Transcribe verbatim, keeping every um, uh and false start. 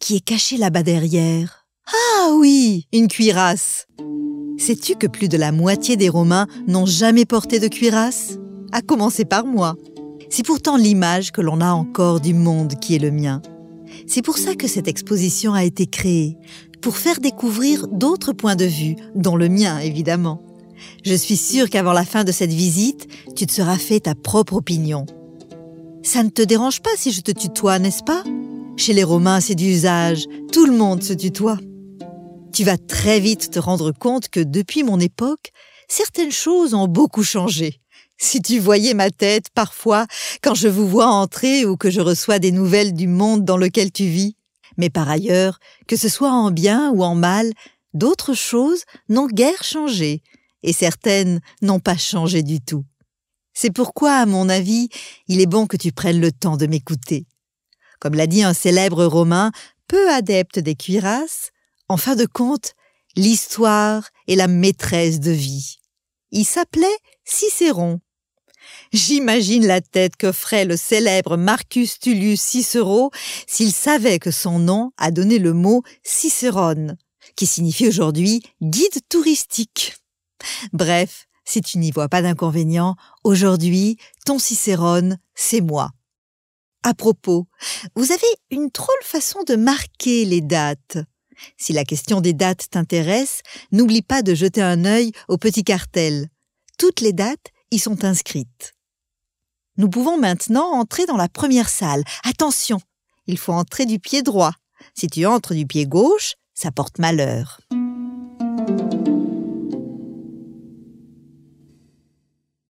qui est caché là-bas derrière? Ah oui, une cuirasse. Sais-tu que plus de la moitié des Romains n'ont jamais porté de cuirasse? À commencer par moi. C'est pourtant l'image que l'on a encore du monde qui est le mien. C'est pour ça que cette exposition a été créée, pour faire découvrir d'autres points de vue, dont le mien évidemment. Je suis sûre qu'avant la fin de cette visite, tu te seras fait ta propre opinion. Ça ne te dérange pas si je te tutoie, n'est-ce pas? Chez les Romains, c'est d'usage, tout le monde se tutoie. Tu vas très vite te rendre compte que depuis mon époque, certaines choses ont beaucoup changé. Si tu voyais ma tête, parfois, quand je vous vois entrer ou que je reçois des nouvelles du monde dans lequel tu vis. Mais par ailleurs, que ce soit en bien ou en mal, d'autres choses n'ont guère changé, et certaines n'ont pas changé du tout. C'est pourquoi, à mon avis, il est bon que tu prennes le temps de m'écouter. Comme l'a dit un célèbre Romain, peu adepte des cuirasses, en fin de compte, l'histoire est la maîtresse de vie. Il s'appelait Cicéron. J'imagine la tête que ferait le célèbre Marcus Tullius Cicero s'il savait que son nom a donné le mot Cicérone, qui signifie aujourd'hui guide touristique. Bref, si tu n'y vois pas d'inconvénient, aujourd'hui, ton Cicérone, c'est moi. À propos, vous avez une drôle façon de marquer les dates. Si la question des dates t'intéresse, n'oublie pas de jeter un œil au petit cartel. Toutes les dates y sont inscrites. Nous pouvons maintenant entrer dans la première salle. Attention, il faut entrer du pied droit. Si tu entres du pied gauche, ça porte malheur.